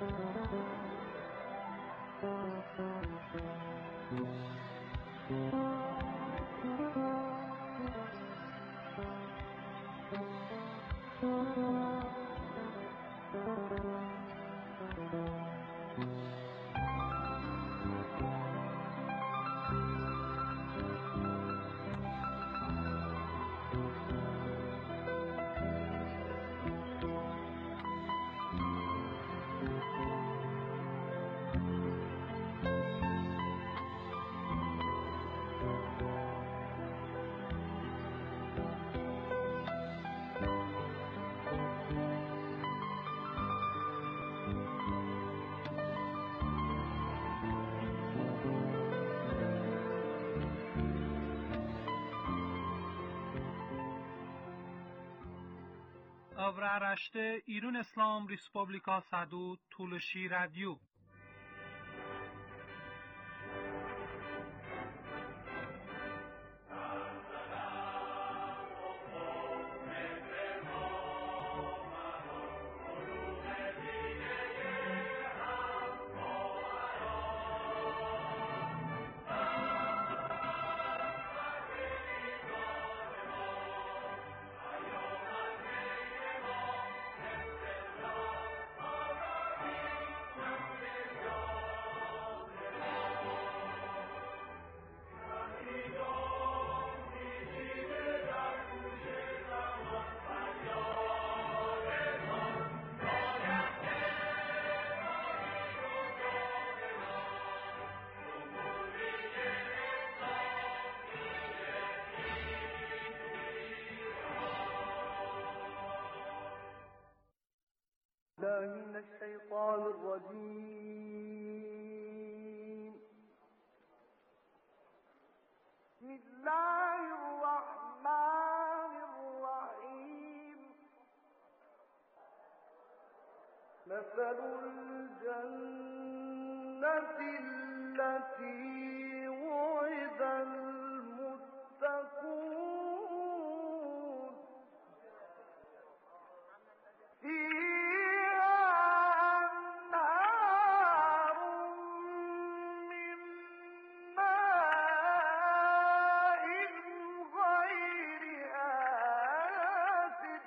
Avraaraşte İran İslam Respublika Sadu Tuluşi Radyo. من الشيطان الرجيم. بسم الله الرحمن الرحيم. مثل الجنة التي وعد المتقون فيها أنهار من ماء غير آسن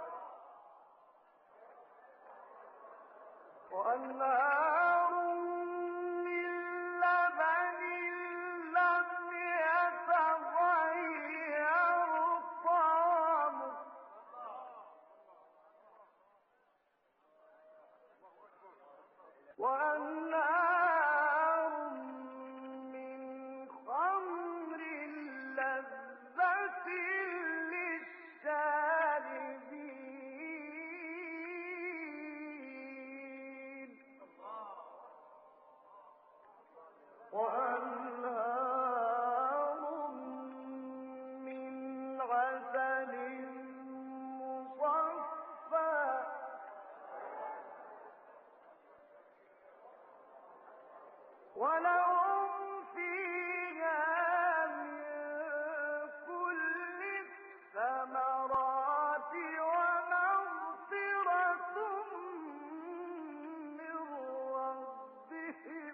وأنهار من لبن لم يتغير طعمه وأنهار من خمر لذة للشاربين وأنهار من عسل مصفى ولهم فيها من كل الثمرات ومغفرة من ربهم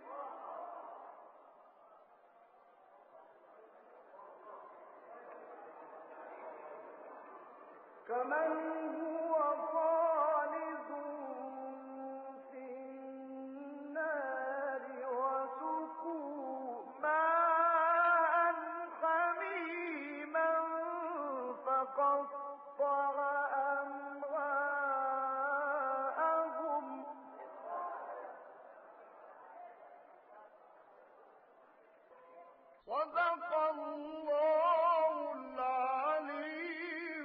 كمن هو خالد في النار وسقوا ماء حميما فقطع أمعاءهم صدق الله العلي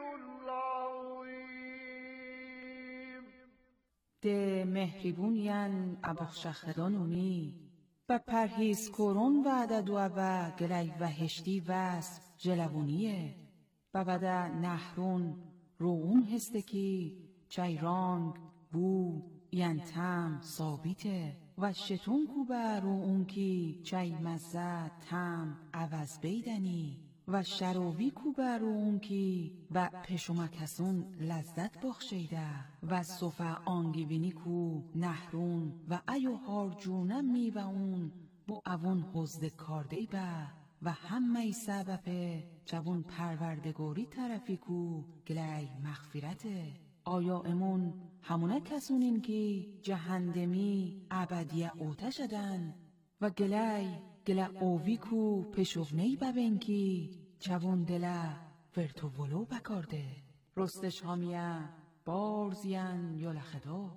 العظيم. ده مهربونین ابخشخدانونی و پرهیز کرون و عدد و گلی و هشتی وست جلوونیه و بده نهرون روون هستکی چیرانگ بو ینتم ثابته و شتون کوبه رو اون کی چی مزه تم عوض بیدنی و شروی کو برون کی و پشمکسون لذت بخشیده و صفا آنگیبینی کو نهرون و ایو هارجونم می و اون بو اوون حزد کاردی به و همه سبب جوون پروردگاری طرفی کو گلی مغفرته. آیا امون همونه کسونین که جهندمی ابدیه اوته شدن و گله اووی کو پشوونی ببین که چوون دله فرتو ولو بکارده رستش هامیه بارزین یا لخدا.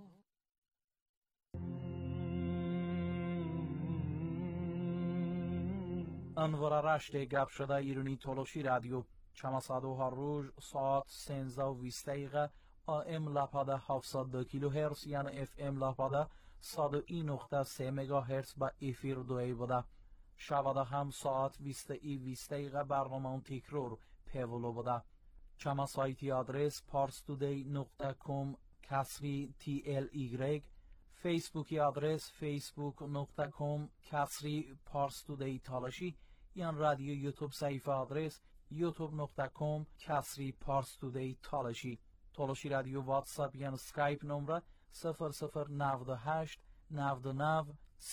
انوار رشت گپ شده ایرانی تولوشی رادیو چماسادو هر روز ساعت 13:20 AM لپاده 702 کیلوهرتز یعنی FM لپاده 101.3 مگاهرتز با افیر دوی بوده. شباده هم ساعت 20:20 برنامه تکرار پیولو بوده. چما سایتی آدرس parstoday.com کسری TLY، فیسبوکی آدرس facebook.com کسری parstoday تالشی، یان رادیو یوتیوب صفحه آدرس youtube.com کسری parstoday تالشی. تالشی رادیو واتساپ یان سکایپ نمره 0098 99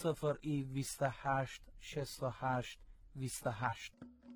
028 68 28.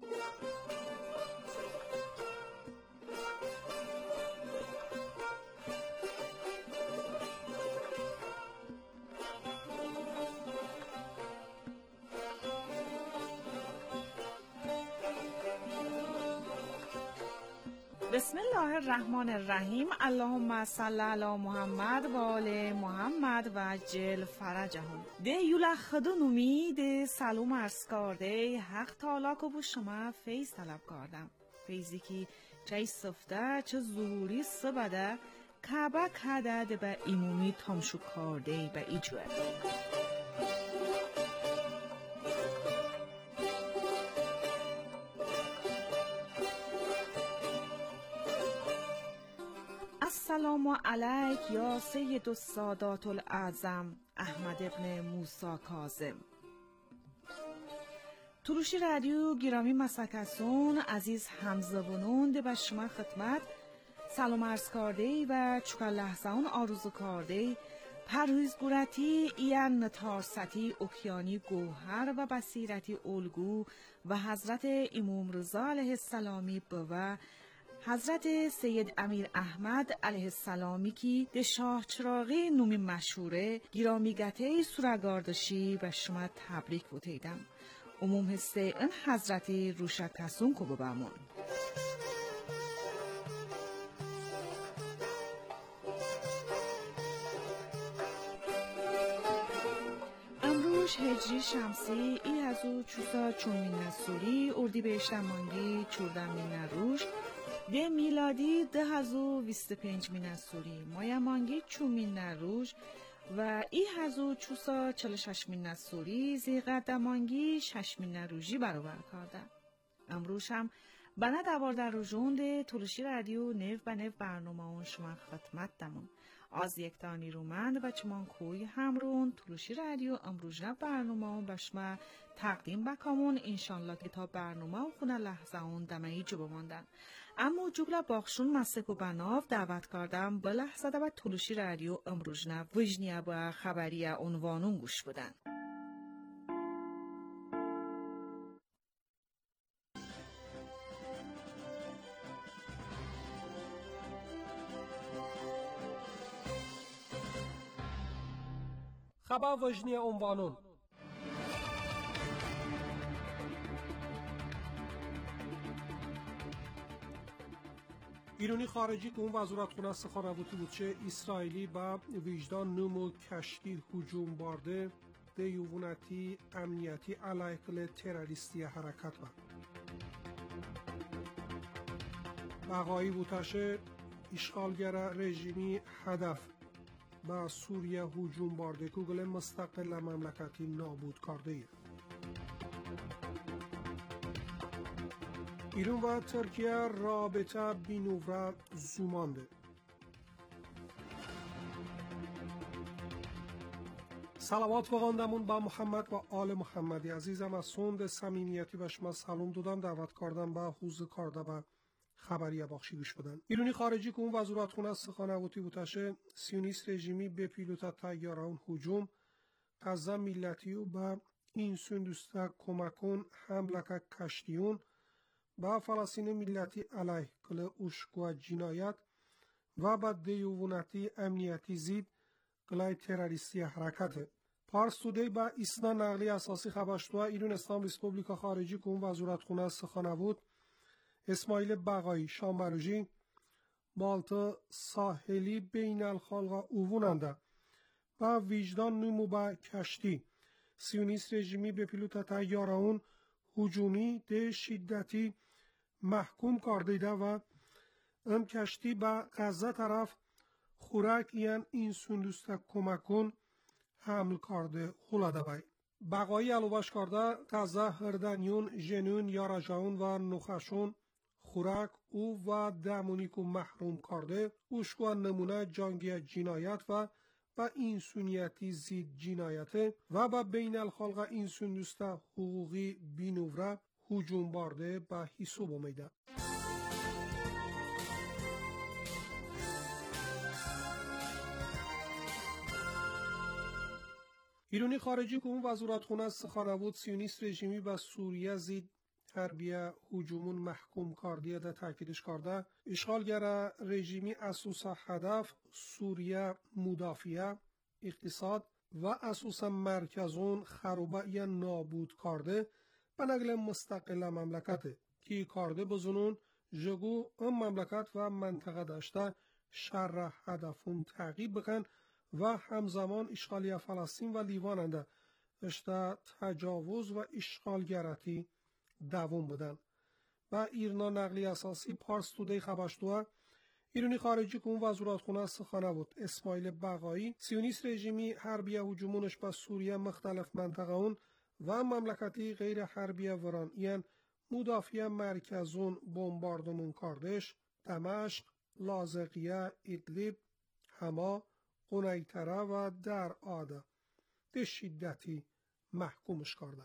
بسم الله الرحمن الرحیم. اللهم صل علی محمد و آل محمد و عجل فرجهم. ده یولا خدونومی ده سلام عرض کرده حق تعالی که بو شما فیض طلب کردم. فیضی که چه صفته چه ظهوری سبده کعبه کده ده به ایمومی تمشو کرده به ایجوه. السلام علیک یا سید السادات الاعظم احمد ابن موسی کاظم. تروشی رادیو گرامی مسکسون عزیز همزبانون ده به شما خدمت سلام عرض کرده و چکر لحظه اون آرزو کرده پرویز گورتی این نتارستی اکیانی گوهر و بصیرتی الگو و حضرت امام رضا علیه السلامی و حضرت سید امیر احمد علیه السلامی کی ده شاه چراغی نومی مشهوره گرامیگته سورگاردشی و شما تبریک بودیدم. عموم هسته این حضرتی روشکسون کو ببامون. امروز هجری شمسی ای از او چوسا چونمین نسوری اردی بهشتم مانگی چوردم مین روش ده میلادی 2025 نسوری مایا مانگی چومین نروش و ای هزو چوسا 46 نسوری زیقد مانگی 6 نروژی برابر کرده. امروز هم بنا دوارده روزون ده تولشی رادیو نو به نو برنامه اون شما خدمت دمون از یک تانی رومند و چمان کوی همرون تولشی رادیو امروز برنامه اون به شما تقدیم بکامون انشالله که تا برنامه و خونه لحظه اون دمهی جو بماندن. اما جگل باخشون مسکو بناف دعوت کردم به لحظه و تولشی رادیو امروز وجنیه با خبری عنوانون گوش بدن. خبر وجنی عنوانون ایرانی خارجی که اون وزارت خونه سخنرانی بود چه اسرائیلی با وجدان نمو کشتی هجوم بارده دیوونتی امنیتی علیه تروریستی حرکت با بقایی بوتشه اشغالگر رژیمی هدف با سوریه هجوم بارده کوگل مستقل مملکتی نابود کرده. ایران و ترکیه رابطه بینوره زومانده. салавот вағондамун ба муҳаммад ва оли муҳаммади азизам аз сонд самимияти ба шумо салом додам. даъват кардам ба ҳуз карда ба хабария бахшӣ гӯш будан. илуни хориҷӣ кун вазоратхона суханавутӣ буташе сионист режимӣ бепилота тайёраун ҳуҷум қаза миллатию ба инсундуста кӯмакун ҳамлака каштиюн ба фаластини миллати алайҳ кӯли ушкуа ҷиноят ва ба деювунати амнияти зид кӯлай террористия ҳаракате. Парс Тудей ба исна нақли асосӣ хабаршуа илун Ислам Республика хориҷӣ кун вазоратхона суханавут اسماعیل بقایی شامبروژی بالتا ساحلی بین الخالق اووننده و وجدان نمو با کشتی سیونیست رژیمی به پیلوت تیاران هجومی ده شدتی محکوم کردیده و ام کشتی با غزه طرف خورک یان این سندوسته کمکون حمل کرده خولاده بای. بقایی علوبش کرده غزه هردنیون جنون یارجاون و نخشون خورک او و دمونیکو محروم کرده اوشکو نمونه جنگی جنایت و با انسانیتی زید جنایته و با بین الخلق انسانیست حقوقی بینوره هجوم برده به حساب آمده. ایرانی خارجی که اون وزارتخانه سخنرانی سیونیست رژیمی به سوریه زید حربیه هجومون محکوم کردیه ده تاکیدش کرده اشغالگر رژیمی اساسا هدف سوریه مدافعه اقتصاد و اساسا مرکزون خرابه یا نابود کرده به نقل مستقل مملکته که کرده بزنون جگو اون مملکت و منطقه داشته شر هدفون تعقیب بکن و همزمان اشغالی فلسطین و لیواننده اشته تجاوز و اشغالگراتی دوام بودن. و ایرنا نقلی اساسی پارس تودی خبرشتوه ایرانی خارجی که اون وزارتخانه سخنرانی اسماعیل بقایی سیونیست رژیمی حربیه هجومونش به سوریه مختلف منطقه اون و مملکتی غیر حربیه وران یعنی مدافع مرکزون بمباردمون کردش دمشق، لاذقیه، ادلیب، حما، قنیطره و در آده به شدتی محکومش کرده.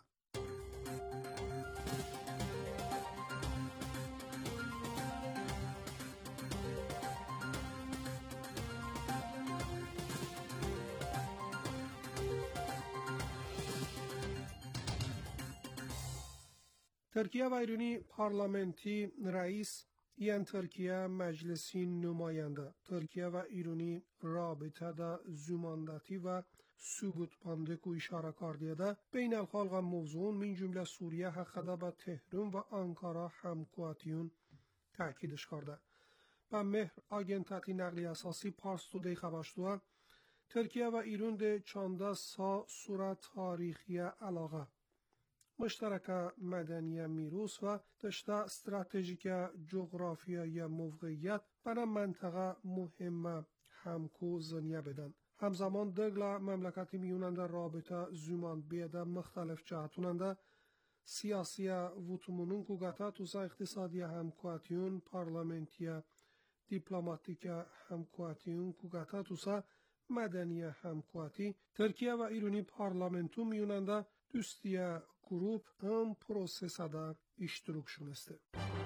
ترکیه و ایرانی پارلمانتی رئیس یان ترکیه مجلسی نماینده ترکیه و ایرانی رابطه دا زماندتی و ثبوت بنده کو اشاره کردیده بین الخلق موضوع من جمله سوریه حقیقت با تهران و آنکارا همکواتیون تاکیدش کرده. با مهر آگنتاتی نقلی اساسی پارس تودی خبرشتوه ترکیه و ایران ده چانده سا صورت تاریخی علاقه مشترک مدنی میروس و داشته استراتژیک جغرافیایی موقعیت برای منطقه مهم همکو زنیه بدن. همزمان دگلا مملکتی میوننده رابطه زمان بیده مختلف جهتوننده سیاسی وطمونون کوگتا توسا اقتصادی همکواتیون پارلمنتی دیپلماتیک همکواتیون کوگتا توسا مدنی همکواتی ترکیه و ایرانی پارلمنتو میوننده دوستی گروپ هم پروسه دا اشتراک شونسته.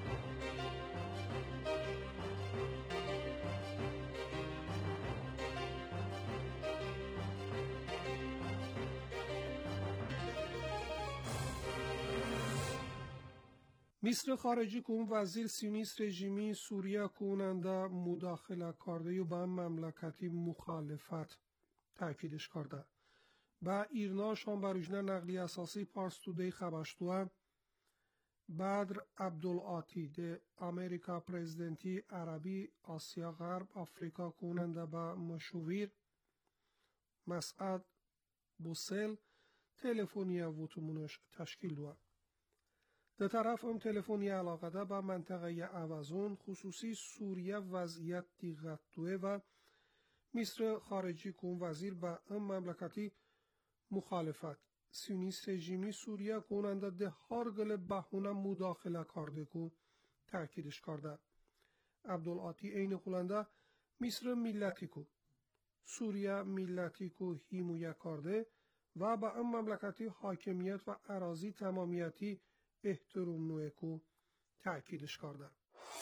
مصر خارجی کن وزیر سیونیست رژیمی سوریه کننده مداخله کرده و به مملکتی مخالفت تاکیدش کرده. با ایرنا شامبروژنه نقلی اساسی پارس تودی خبرشتوه بدر عبدالعاطی ده امریکا پرزیدنتی عربی آسیا غرب آفریقا کننده با مشاور مسعد بوسل تلفنی وطمونش تشکیل دوه. در طرف هم تلفنی علاقه ده با منطقه اوازون خصوصی سوریه وضعیت دیغت دوه و مصر خارجی کن وزیر با هم مملکتی مخالفت سیونیست رژیمی سوریه کننده ده هارگل بهونه مداخله کرده کو تاکیدش کرده. عبدالعاطی این خلنده مصر ملتی کو سوریه ملتی کو هیمویه کرده و به ام مملکتی حاکمیت و اراضی تمامیتی احترام نوه کو تأکیدش کرده.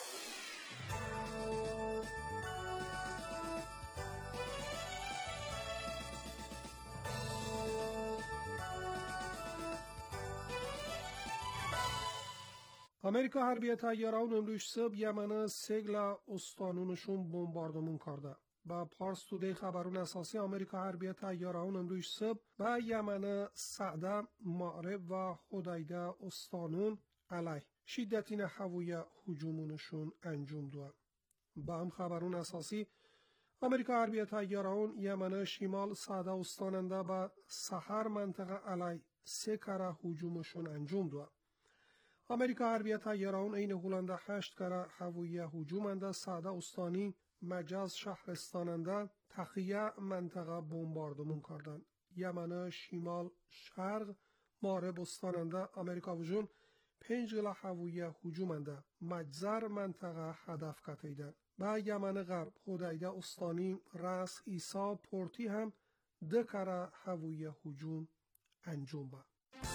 امریکا حربیه تیاران امروز صبح یمن سگل استانونشون بمباردمون کرده. با پارس تودی خبرون اساسی امریکا حربیه تیاران امروز صبح با یمن سعده، معرب و حدیده استانون علیه شدتین هوایی هجومونشون انجام داد. با هم خبرون اساسی امریکا حربیه تیاران یمن شمال سعده استاننده با سحر منطقه علیه 3 کره هجومشون انجام داد. امریکا حربیه تیاران این هولنده 8 کره هوایی هجومنده سعده استانی مجاز شهرستاننده تخیه منطقه بمباردمون کردند. یمن شمال شرق معرب استاننده امریکا وجون 5 گله هوایی هجومنده مجزر منطقه هدف کتیدن. با یمن غرب حدیده استانی راس ایسا پورتی هم 2 کره هوایی هجوم انجام داد.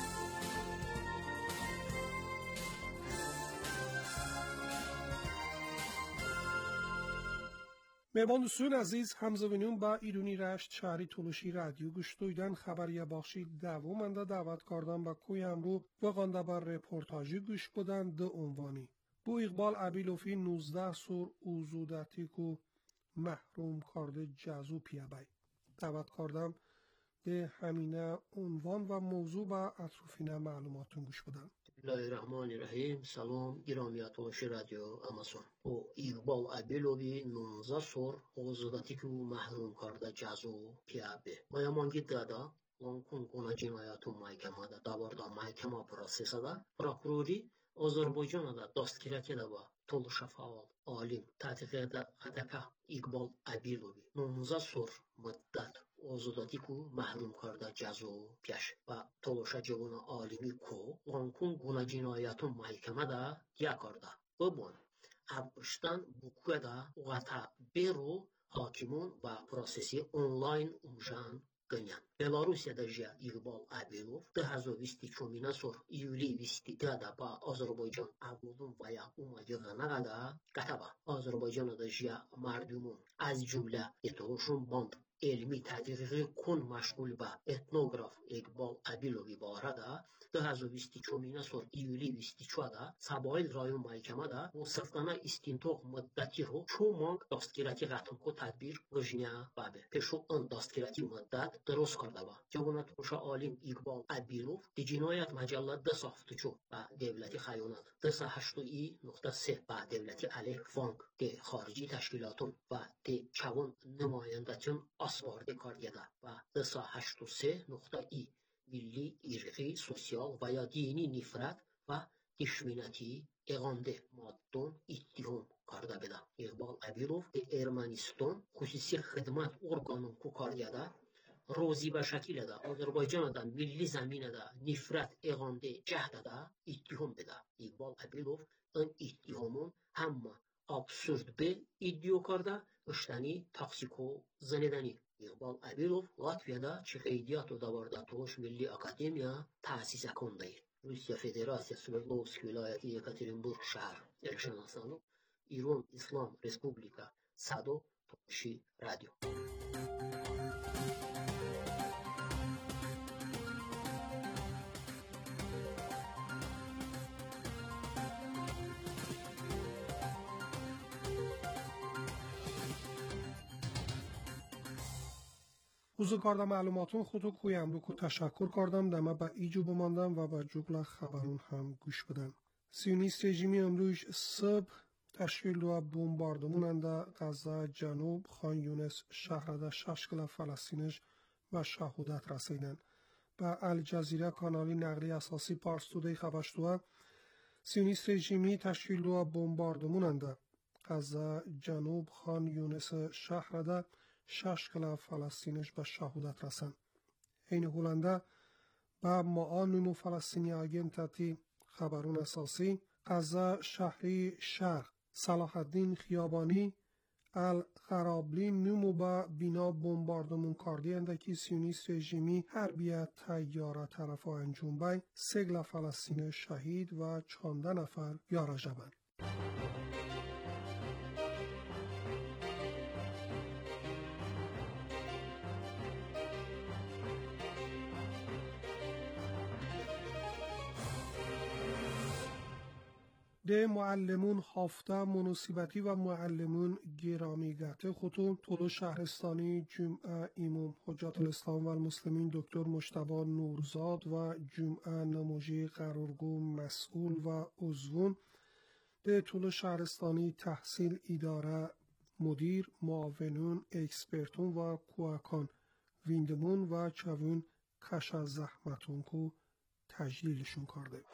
مهمان دوستان عزیز همزمینون با ایرانی رشت شهری تولوشی رادیو گوش دویدن خبری بخشی دومنده دعوت کردن با کوی امرو و غانده بر رپورتاجی گوش بدن دو عنوانی. بو اقبال عبیلوفی 19 سور اوزودتی کو محروم کرده جزو پیابای. دعوت کردم به همینه عنوان و موضوع با اطرافینه معلوماتون گوش بدن. بسم الله الرحمن الرحیم. سلام گرامیات تولوشی رادیو امازون. او اقبال عبیلوفی 19 سور اوزودتی کو محروم کرده جزو پیابای. مایمانگی دادا لانکون گونه جنایاتو محکمه دا داوردا محکمه پروسسه پروکوروری Azərbaycanada dastgirəti با Toluşa faal alim tədqiqat HDP İqbal Əbilovi 19 سور مدت آزادی کو محروم کرده جزو پیش و تلاشا جوان عالمی کو لانکون گونه جنایتون محکمه دا دیا کرده ببون ابشتن بکوه دا وقتا بیرو حاکمون و پروسسی اونلاین امشان گنyan. Belarusiyada ja İqbal Əbilov 2024 sor iyuli 23 ba Azərbaycan abudun və ya umacığına qədər qətəbə. Azərbaycanada ja mardumun az cümlə etoluşun band elmi tədqiqi kon məşğul ba etnograf İqbal Əbilovi barədə 2024 sor iyuli 23 Sabail rayon məhkəmədə o sıftana istintoq müddəti ro çoğmanq dastgirəti qatınqo tədbir qıjnya babi. Peşo ön dastgirəti müddət درست کرده با جوانت روشا عالم اقبال عبیلوف دی جنایت مجله ده ساختچو با دولتی خیانت ده سهشتوی نقطه 3 با دولتی علیه فانک دی خارجی تشکیلاتون و دی چوان نمایندتون اسوارده کردیده و ده سهشتو 3 نقطه ای ملی ارقی سوسیال و یا دینی نفرت و دشمنتی اغانده مادون اتهام کرده بده. اقبال عبیلوف دی ارمنستان خصوصی خدمت ارگانون کو کردیده روزی به شکل ده آذربایجان ده ملی زمین ده نفرت اغانده جهد ده اتهام بده. اقبال عبیلوف این اتهامون همه ابسورد به ادعا کرده اشتنی تاکسیکو زندانی. اقبال عبیلوف لاتویادا چقیدیات و داورده توش ملی اکادمیا تأسیس کنده. روسیه فدراسیه سوردوفسک ولایتی یکاترینبورگ شهر الشناسانو ایران اسلام رسپوبلیکا صدو توشی رادیو. حضور کردم معلوماتون خودو کویم رو که تشکر کردم دمه با ایجو بماندم و با جگل خبرون هم گوش بدن. سیونیست رژیمی امروز صبح تشکیل و بمباردمون انده غزه جنوب خان یونس شهرده 6 کیلو فلسطینش و شهادت رسیدن. با الجزیره کانالی نقلی اساسی پارس تودی خبرشتوه سیونیست رژیمی تشکیل و بمباردمون انده غزه جنوب خان یونس شهرده 6 کیلو فلسطینش به شهادت رسند. این هولنده با معانم فلسطینی آگنتاتی خبرون اساسی غزه شهری شرق صلاح الدین خیابانی الغرابلین نمو با بینا بمباردمون کردی اندکی سیونیست رژیمی حربیت تیاره طرف انجام بای 3 فلسطین شهید و 14 نفر یارا جبن. ده معلمون هفته مناسبتی و معلمون گرامیگت خودتون طول شهرستانی جمعه امام حجت الاسلام و المسلمین دکتر مجتبی نورزاد و جمعه نموجی قرارگو مسئول و عضوون ده طول شهرستانی تحصیل اداره مدیر معاونون اکسپرتون و کوهکان ویندمون و چوون کش از زحمتون کو تجلیلشون کرده.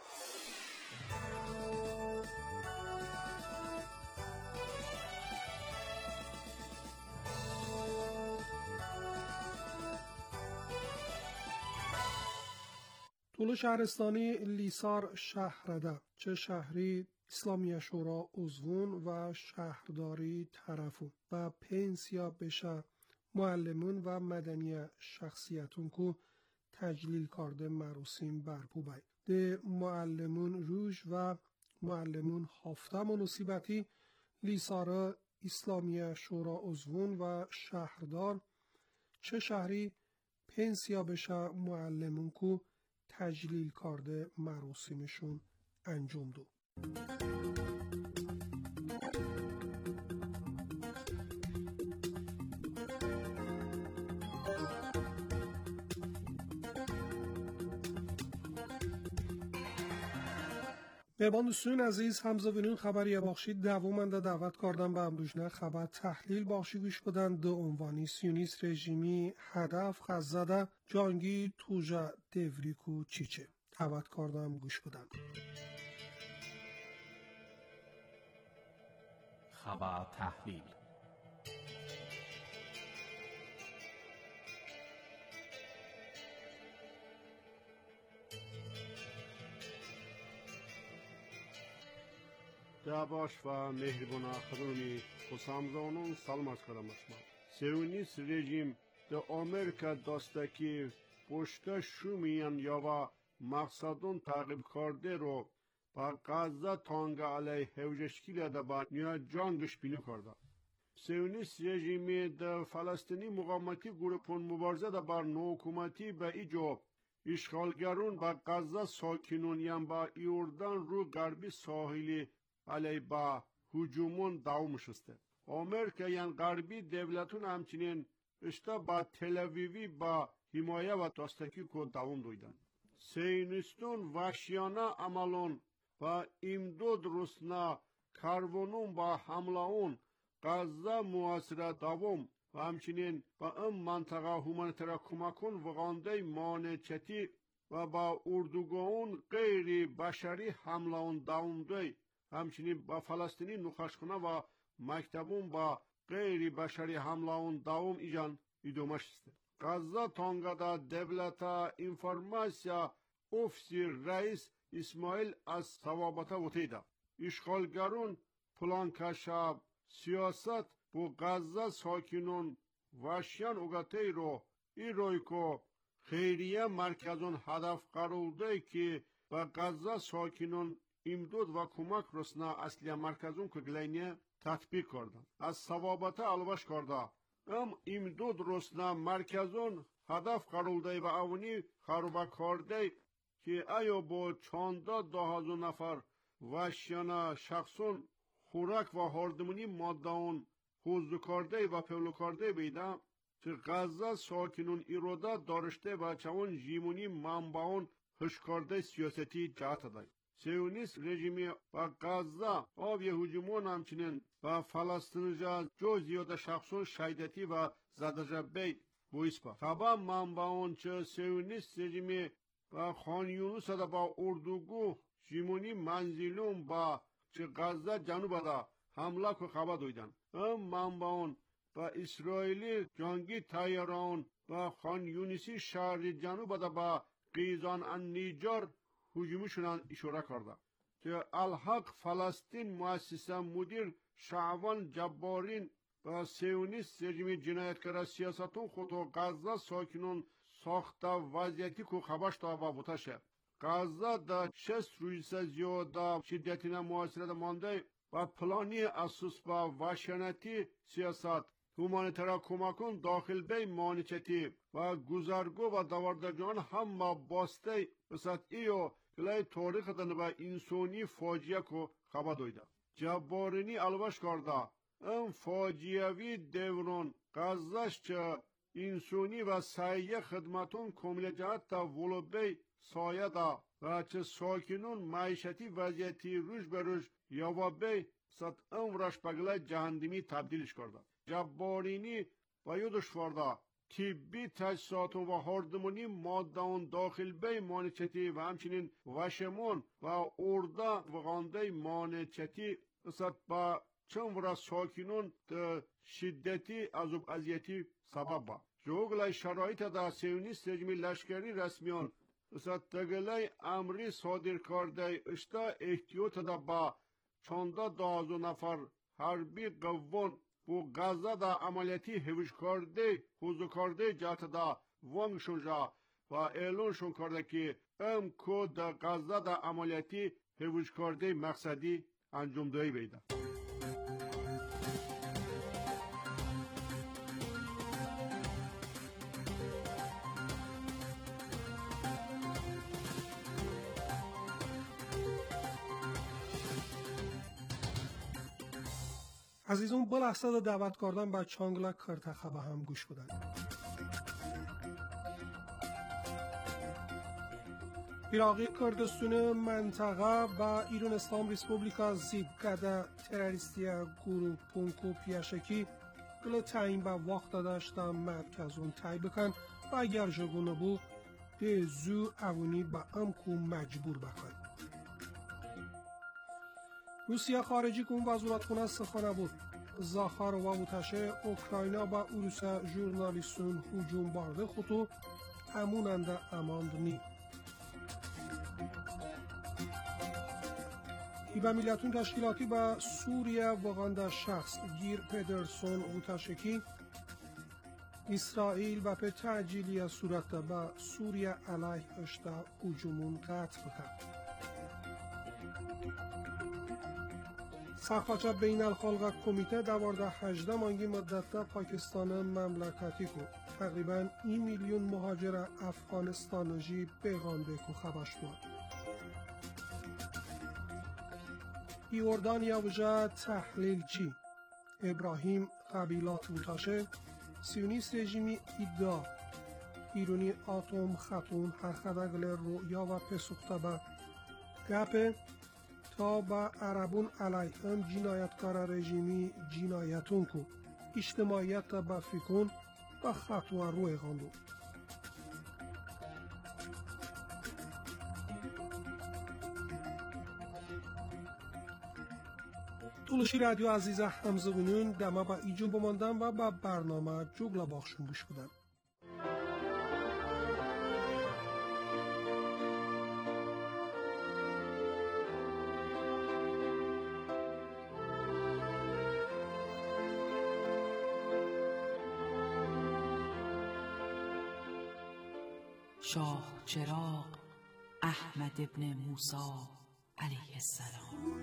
طول شهرستانی لیسار شهرده چه شهری اسلامی شورا عضوون و شهرداری طرفون و پنسیا بشه معلمون و مدنی شخصیتون کو تجلیل کرده مراسم برپو بای. ده معلمون روش و معلمون هفته مناسبتی لیسار اسلامی شورا عضوون و شهردار چه شهری پنسیا بشه معلمون کو تجلیل کرده مراسمشون انجام دو. مهمان دوستان عزیز همزاوینون خبری بخشید دوامنده دعوت کردن به امروزنه خبر تحلیل بخشی گوش بدن دو عنوانی سیونیست رژیمی هدف خزده جانگی توجه دوریکو چیچه دعوت کردم گوش بدن. خبر تحلیل Davaş ve mehribun ahiruni Husamzanun salmat karamasma. Siyonist rejim de Amerika dastaki poşta şumiyan yava maksadun takip karde ro ba Gazze tanga aley hevceşkile de ba niya can düşbini karda. Siyonist rejimi de Falastini muqamati grupun mübarze de bar no hukumati be icab işgalgerun ba Gazze sakinun yan ba İordan ru garbi sahili علی با هجومون داوم شسته. آمریکا یان غربی devletin همچنین işte با تل‌آویوی با حمایه و دستکی کو داوم دویدن. سیونیستون وحشیانه عملون و امداد روسنا کاروانون با حملهون غزه محاصره داوم و همچنین با این منطقه هومانیتر کمکون وگانده مانعتی و با اردوگاهون غیر بشری حملهون داوم دوی همچنین با فلسطینی نخاشخانه و مکتبون با غیر بشری حملهون داوم ایجان ایدومش است. غزه تانگادا devleta informasiya ofisi reis İsmail از ثوابت وتیدا. işgalgerun plan kaşab siyaset bu Gazze sakinun vahşiyan ugatey ro iroyko خیریه مرکزون هدف قرار ده که با Gazze sakinun امداد و کمک رسنا اصلی مرکزون که گلینه تطبیق کردن. از ثوابت الواش کرده. امداد رسنا مرکزون هدف قرار ده و اونی خروبه کرده که آیا با 14,000 نفر وحشیانه شخصون خوراک و هاردمونی مادهون حوض کرده و پولو کرده بیده که غزه ساکنون ایراده دارشته و چون جیمونی منبعون هش کرده سیاستی جهت ده. سیونیست رژیمی با غزه آبی هجومون همچنین و فلسطینجا جو زیاده شخصون شهیدتی و زدجه بی بویس با. خبا منبعون چه سیونیست رژیمی و خان یونس دا با اردوگو جیمونی منزلون با چه غزه جنوب دا حمله که خبر دویدن. منبعون با اسرائیلی جنگی تایران و خان یونسی شهر جنوب دا با قیزان النیجار هجومشون اشاره کرده که الحق فلسطین مؤسسه مدیر شعبان جبارین با سیونیست رژیم جنایتکار سیاستون خودو غزه ساکنون ساخته وضعیتی که خبرش تا با بوتشه. غزه دا 60 روز زیاده شدتی معاصره مانده و پلانی اساس با وحشتناکی سیاست هومانیترا کمکون داخل به مانیچتی و گذرگو و دواردگان هم باسته بسات ایو کلای تاریخ دن و انسانی فاجعه کو خبر دویده. جبارینی الواش کرده ام فاجعه‌وی دوران غزهش چه انسانی و سعی خدمتون کامل جهت تا ولوبی سایه دا و چه ساکنون معیشتی وضعیتی روش به روش یوابی ست امرش بگله جهندمی تبدیلش کرده. جبارینی و یودش فرده طبی تجهیزاتون و هاردمونی مادهان داخل به مانیچتی و همچنین وشمون و ارده و غانده مانیچتی ست با چند ورا ساکنون شدتی عذاب اذیتی سبب با. جوگلای شرایط دا سیونیست رژیم لشکری رسمیان ست دگلای امری صادر کرده اشتا احتیاط دا با 14 نفر حربی قوان بو غزه دا عملیاتی حوش کرده حضور کرده جهت دا وانگشون جا و اعلانشون کرده که ام کو دا غزه دا عملیاتی حوش کرده مقصدی انجام دهی بیده. عزیزون با لحظه دعوت کردن به چانگلا کرتخه به هم گوش بدن. عراقی کردستان منطقه با ایران اسلام ریسپوبلیکا زیبگده تروریستی گروه پونکو پیاشکی گل تعیین به وقت داشتن مرکزون تایی بکن و اگر جگونه بود ده زو اوونی به امکو مجبور بکن. روسیه خارجی کن وزارتخانه سخنه بود زاخار و ووتشه اوکراینا با اوروسا ژورنالیستون هجوم بارده خودو هموننده اماند نی. ایبا میلیتون تشکیلاتی با سوریه واقعا شخص گیر پدرسون ووتشکی اسرائیل و به تعجیلی صورت با سوریه علیه اشتا هجومون قطع بکن. سخفاچه بین الخلق کمیته دوارده 18 مانگی مدت پاکستان مملکتی کو تقریبا 1 میلیون مهاجر افغانستانجی پیغانده کو خبرش بود. ایوردان یاوجه تحلیل چی؟ ابراهیم قبیلات بوتاشه سیونیست رژیمی ادعا ایرونی آتوم خاتون هر خداگل رویا و پسوخته به گپه تا با عربون علیه هم جنایتکار رژیمی جنایتون کو اجتماعیت با فکون و خطوه روی غاندو. طولشی رادیو عزیز همزه بینون دما با ایجون بماندن و با برنامه جگلا باخشون گوش بدن. شاه چراغ احمد ابن موسی علیه السلام.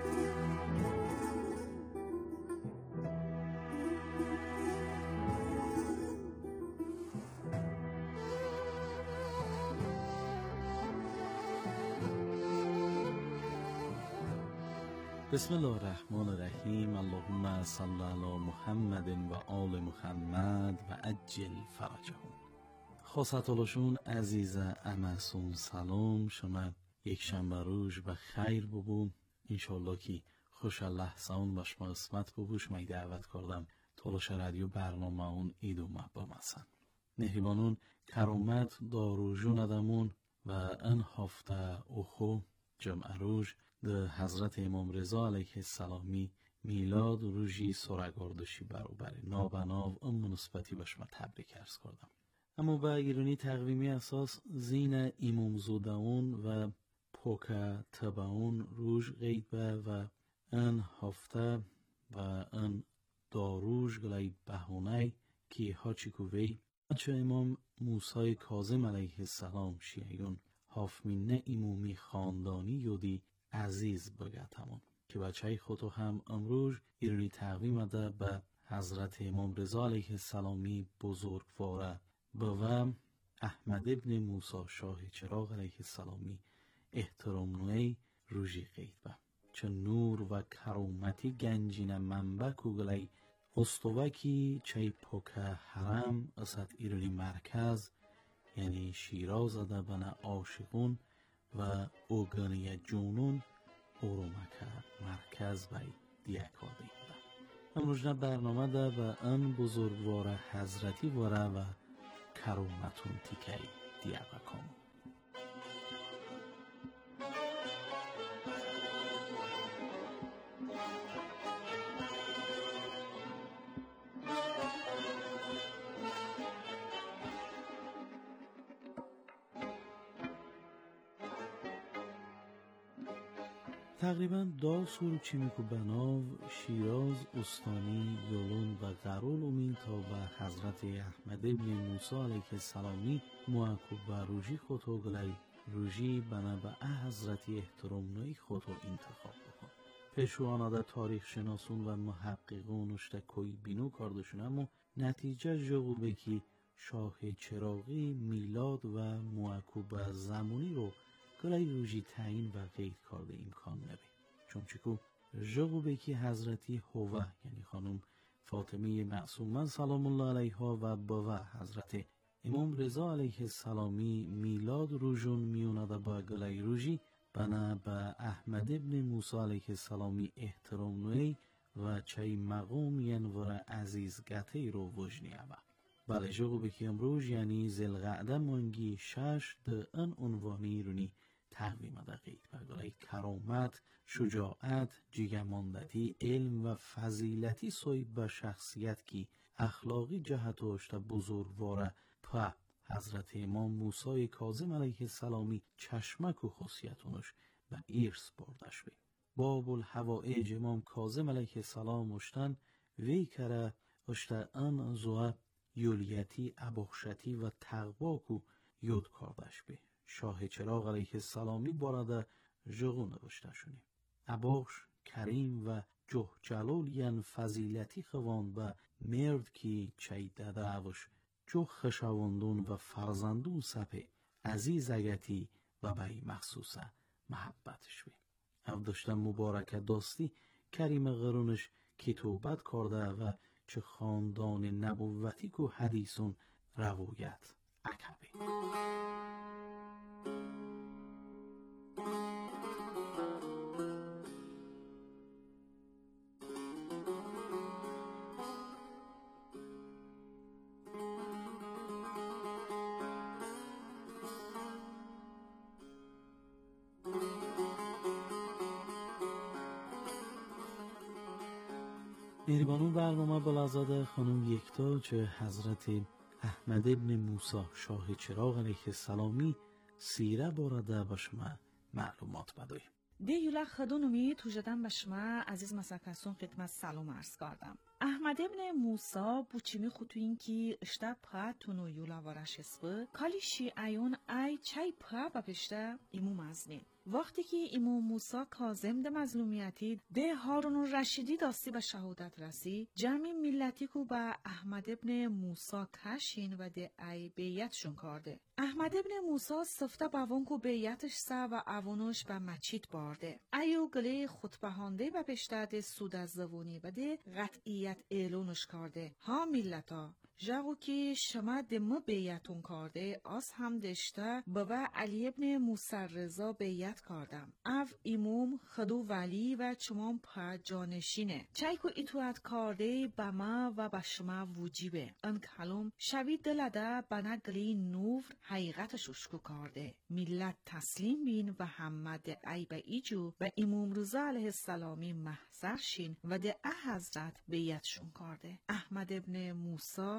بسم الله الرحمن الرحیم. اللهم صل علی محمد و آل محمد و عجل فرجهم. خواستالشون عزیز امسون سلام شما یک شنبه روز و خیر ببوم انشالله که خوش لحظان و شما اسمت ببوش می دعوت کردم طولش رادیو برنامه اون ایدو مبام هستن نهیبانون کرامت داروجون ادمون و ان هفته اوخو جمعه روز ده حضرت امام رضا علیه السلامی میلاد روژی سرگاردشی برابر نابناو ام نسبتی به شما تبریک عرض کردم. اما با ایرانی تقویمی اساس زین امام زوداون و پوکا تباون روژ غیبه و ان هفته و ان داروش گلای بهونه کی هاچی کوی چه امام موسی کاظم علیه السلام شیعیون هافمینه ایمومی خاندانی یودی عزیز بگتمون که بچه خودو هم امروز ایرانی تقویم ده به حضرت امام رضا علیه السلامی بزرگواره و احمد ابن موسی شاه چراغ علیه السلامی احترام نوی روژی قید به چه نور و کرامتی گنجین منبع کوگلی استوکی چه پوکه حرم اسد ایرانی مرکز یعنی شیراز ده بنا عاشقون و اوگانی جونون اورومکه مرکز بای دیکاده ده امروز برنامه ده به ان بزرگوار حضرتی واره و کرامتون تیکی دیابکم تقریبا 10 سال چیمیکو بناو شیراز استانی یولون و قرول امین تا به حضرت احمد ابن موسی علیه السلامی معکوب و روژی خودو گلی روژی بنا به حضرت احترام نوی خودو انتخاب بکن پیشوانا در تاریخ شناسون و محققون اشتا کوی بینو کاردشون اما نتیجه جغو بکی شاه چراغی میلاد و معکوب زمانی رو گلای روژی تعیین و قید کرده امکان نبی چون چکو جغو بکی حضرتی هوه یعنی خانم فاطمه معصومه سلام الله علیها و باوه حضرت امام رضا علیه السلامی میلاد روژون میونده با گلای روژی بنا به احمد ابن موسی علیه السلامی احترام نوی و چای مقام ینور عزیز گته رو وجنیه با بله جغو بکی امروز یعنی زلغعده مانگی 6 ده ان عنوانی رونی تقویم دقیق برگلای کرامت، شجاعت، جیگماندتی، علم و فضیلتی صاحب به شخصیت کی اخلاقی جهت داشته بزرگواره په حضرت امام موسی کاظم علیه السلامی چشمک و خصیتونش به ایرس بردش بی باب الحوائج امام کاظم علیه السلام اشتن وی کره اشته ان زوه یولیتی، ابخشتی و تقواکو یود کردش بی شاه چراغ علیه السلامی بارده جغو نوشته شونیم ابخش کریم و جه جلال ین فضیلتی خوان و مرد کی چی داده اوش جه خشواندون و فرزندون سپه عزیز اگتی و بای مخصوصه محبتش بی او داشتن مبارکه داستی کریم غرونش کتوبت کرده و چه خاندان نبوتی که حدیثون روایت عکبی میربانون برنامه بلازاده خانم یکتا چه حضرت احمد ابن موسی شاه چراغ علیه السلامی سیره بارده با شما معلومات بدوی دیولا خدونومی توجدن به شما عزیز مسکسون خدمت سلام عرض کردم احمد ابن موسی بوچیمی خطوین کی اشتا پا تونو یولا وارش اسبه کالی شیعیون ای چای پا و پشته ایمو مزنین وقتی که امام موسی کاظم ده مظلومیتی ده هارون رشیدی داستی به شهادت رسی جمعی ملتی کو با احمد ابن موسی کشین و ده ای بیعتشون کرده احمد ابن موسی سفته باون کو بیعتش سا و اوانوش به مچیت بارده ایو گلی خطبهانده و پشته سود از زوونی و ده قطعیت اعلونش کرده ها ملتا جاگو که شما دم بیعتون کرده از هم دشته بابا علی ابن موسی رضا بیعت کردم او امام خدو ولی و چمام پا جانشینه چای که اطاعت کرده با ما و با شما وجیبه ان کلم شوید دلده بنا گلی نور حقیقتش اشکو کرده ملت تسلیم بین و همه ای به ایجو و امام رضا علیه السلامی محضر شین و ده حضرت بیعتشون کرده احمد ابن موسی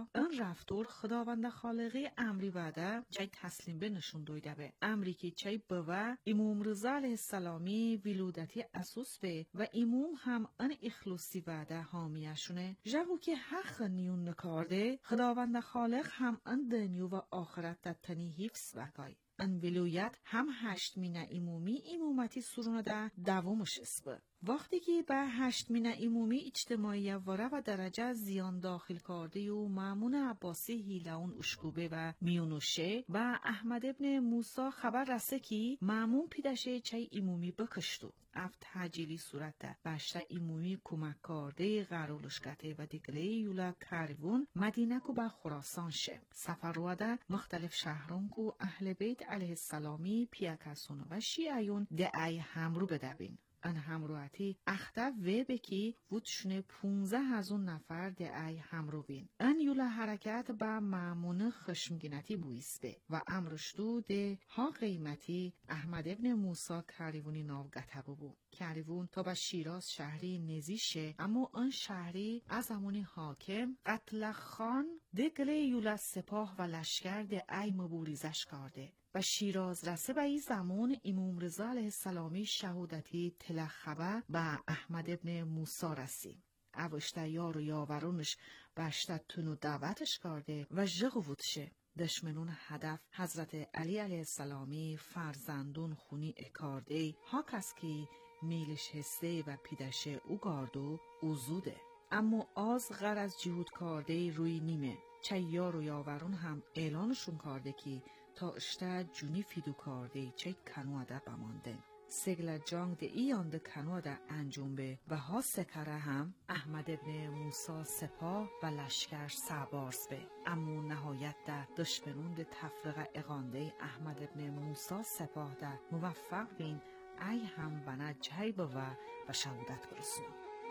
ان رفتور خداوند خالقی امری وعده چای تسلیم به نشون دویده به امری که چای بوه امام رضا علیه السلامی ولودتی اساس به و امام هم ان اخلاصی وعده حامیشونه جگو که حق نیون نکارده خداوند خالق هم ان دنیو و آخرت دتنی حفظ وگای ان ولایت هم 8 مینه امومی امومتی سرونه ده دوامش اسبه وقتی که به 8 مینه امومی اجتماعی واره و درجه زیان داخل کرده و مامون عباسی هیلون اشکوبه و میونوشه و احمد ابن موسی خبر رسه که مامون پیدشه چای امومی بکشتو افت تحجیلی صورت ده بشته امومی کمک کرده غرولشکته و دیگره یولا کاروون مدینه کو به خراسان شه سفر روده مختلف شهرون کو اهل بیت علیه السلامی پیاکسون و شیعیون ده ای همرو بدبین ان همروحتی اخته و بکی وودشونه 15,000 نفر ده ای همرو بین ان یولا حرکت با معمون خشمگینتی بویسته و امرشتو ده ها قیمتی احمد ابن موسی کاریوونی ناوگته بو کاریوون تا به شیراز شهری نزیشه اما آن شهری از همونی حاکم قتل خان دگله یولا سپاه و لشکر ده ای مبوریزش کرده و شیراز رسه به این زمان امام رضا علیه السلامی شهودتی تلخبه به احمد ابن موسی رسی اوشته یار و یاورونش بشته تونو دعوتش کرده و جغوودشه دشمنون هدف حضرت علی علیه السلامی فرزندون خونی اکارده ها کس که میلش هسته و پیدشه او گاردو او زوده اما آز غرض جهود کرده روی نیمه چه یار و یاورون هم اعلانشون کرده که تا اشته جونی فیدو کرده چه کنواده بمانده سگل جانگ ده ایان ده کنواده انجام به و ها سکره هم احمد ابن موسی سپاه و لشکر سعبارز به اما نهایت ده دشمنون ده تفرق اقانده احمد ابن موسی سپاه ده موفق بین ای هم بنا جای و شهودت برسون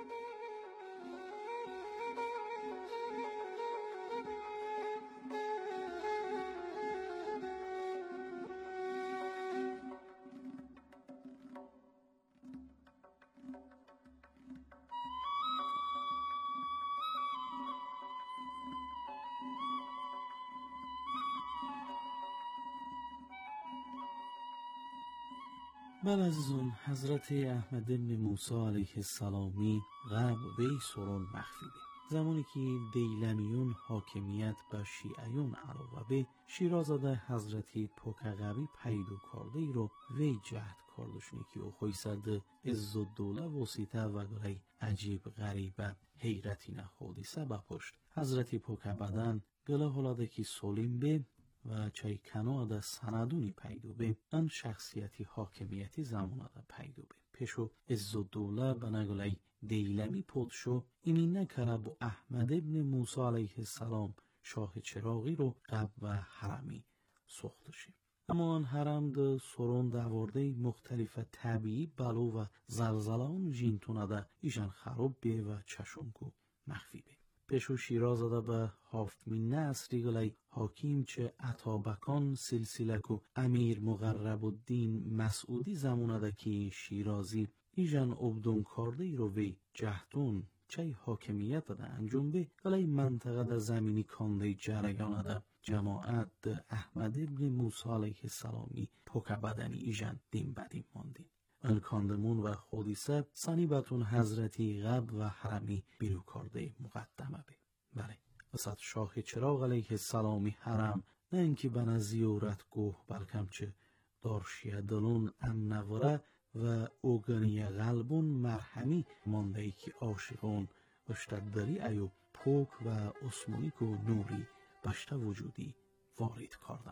بله عزیزان حضرت احمد بن موسی علیه السلامی غرب وی سرون مخفی به زمانی که دیلمیون حاکمیت به شیعیون علاوه به شیرازاده حضرتی پوکغوی پیدو کرده ای رو وی جهد کردشونه که او خوی سرده عز و دوله وسیطه و گره عجیب غریبه حیرتی نخودیسه بپشت حضرتی پوکبدن گله هلاده که سولیم به و چای کناده سندونی پیدو به ان شخصیتی حاکمیتی زمانه پیدو به پیشو عز و دوله بنگله دیلمی پودشو ایمین نکره با احمد ابن موسی علیه السلام شاه چراغی رو قب و حرمی سختشه اما آن حرم ده سرون دورده مختلف طبیعی بلو و زلزلان جینتونه ده ایشان خراب به و چشمگو مخفی به پیشو شیرازاده به 7 نسری گلی حاکیم چه عطابکان سلسله کو امیر مقرب الدین مسعودی زمونه ده که شیرازی ایجان عبدون کرده ای رو وی جهتون چه حاکمیت ده انجام به گلی منطقه ده زمینی کانده جریانه ده جماعت ده احمد ابن موسی علیه السلامی پوکه بدنی ایجان دیم بدیم ماندین الکاندمون و خودیسه سنیبتون حضرتی غب و حرمی بیرو کرده مقدمه به بله وسط شاه چراغ علیه السلامی حرم نه اینکه بنا زیارت گوه بلکم چه دارشیه دلون امنوره و اوگنی قلبون مرحمی مانده ای که عاشقون اشتداری ایو پوک و اسمونیک و نوری بشته وجودی وارد کردن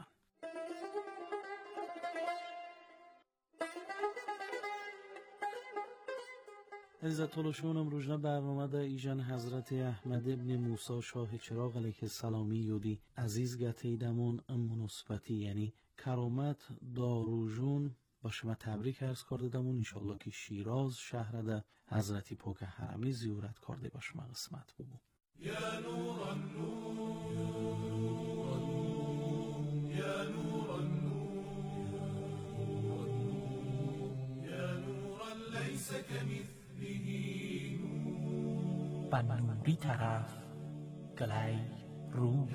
عزت الشونم روزنه برنامه ده ایجان حضرت احمد ابن موسی شاه چراغ علیه السلامی یودی عزیز گتیدمون مناسبتی یعنی کرامت داروجون با شما تبریک عرض کرده دمون انشالله که شیراز شهر ده حضرتی پوک حرمی زیارت کرده با شما قسمت ببو یا نور النور یا نور النور یا نورا لیس کمثله بنوری طرف گلی محروم.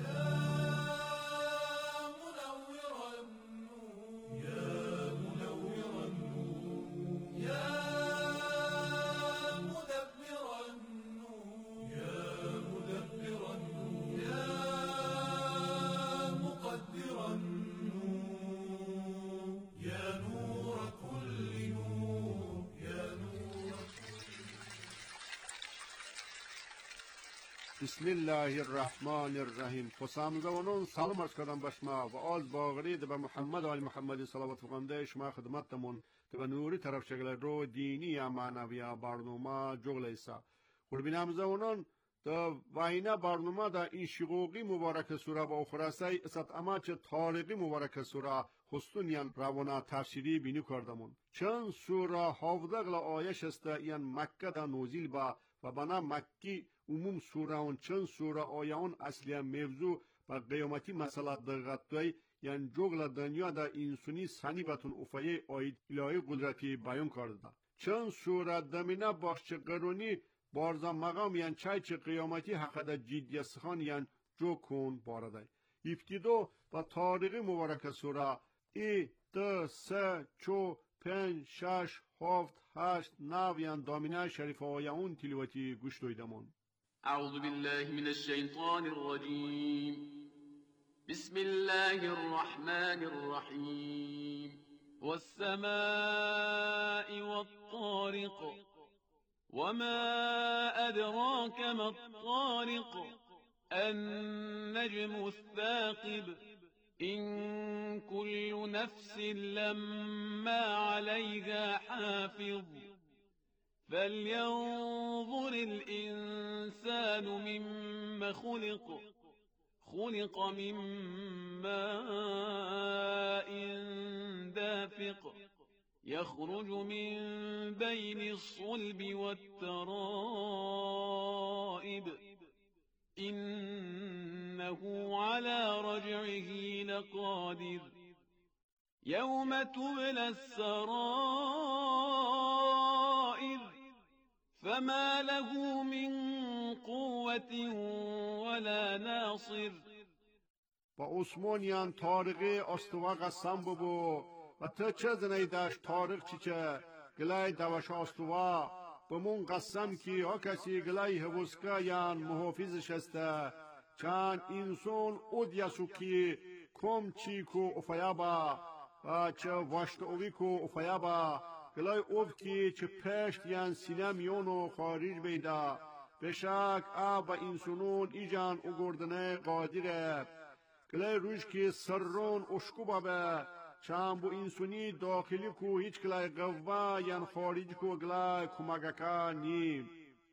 بسم الله الرحمن الرحیم. خوشامدونون سلام عرض کردم به شما و از باقری به محمد و آل محمد صلوات و خنده شما خدمتتون که به نوری طرف شکل رو دینی یا معنوی برنامه جغل ایسا قربینم زونون دا وینه برنامه دا این شقوقی مبارک سوره با اخرسای اسات اما چه تاریخی مبارک سوره خستونیان روانه تفسیری بینی کردمون چند سوره حافظه آیش است یان مکه دا نوزیل با و بنا مکی عموم سوره اون چند سوره آیان اصلی موضوع و قیامتی مسئله دقیقی یعنی جغل دنیا دا انسانی سنی بتون افایه آید الهی قدرتی بیان کرده. چند سوره دمینه باخش قرونی بارزا مقام یعنی چای چه قیامتی حق دا جدی سخان یعنی جو کن بارده. ابتدا و تاریخ مبارک سوره ای ده سه چو پنج شش هفت هشت نو یعنی دامینه شریف آیان تلیواتی گوش دویدمون. أعوذ بالله من الشيطان الرجيم بسم الله الرحمن الرحيم والسماء والطارق وما أدراك ما الطارق النجم الثاقب إن كل نفس لما عليها حافظ فلينظر الإنسان مما خلق خلق من ماء دافق يخرج من بين الصلب والترائب إنه على رجعه لقادر يوم تبلى السرائر فما له من قوة ولا ناصر. با عثمانیان تاریخی استوا قسم ببو و تا چه زنی داشت تاریخ چی چه گلای دوش استوا بمون قسم کی ها کسی گلای حوزکا یان محافظش هسته چند انسان اودیاسو کی کم چی کو افیابا و چه واشت اوی کو افیابا گلای اوف کی چه پشت یان سینه میونو خارج بیدا بشک آب انسانون ایجان اگردنه قادره گلای روش کی سرون اشکو بابه چند بو انسانی داخلی کو هیچ گلای قوه یان خارج کو گلای کمگکا نیم.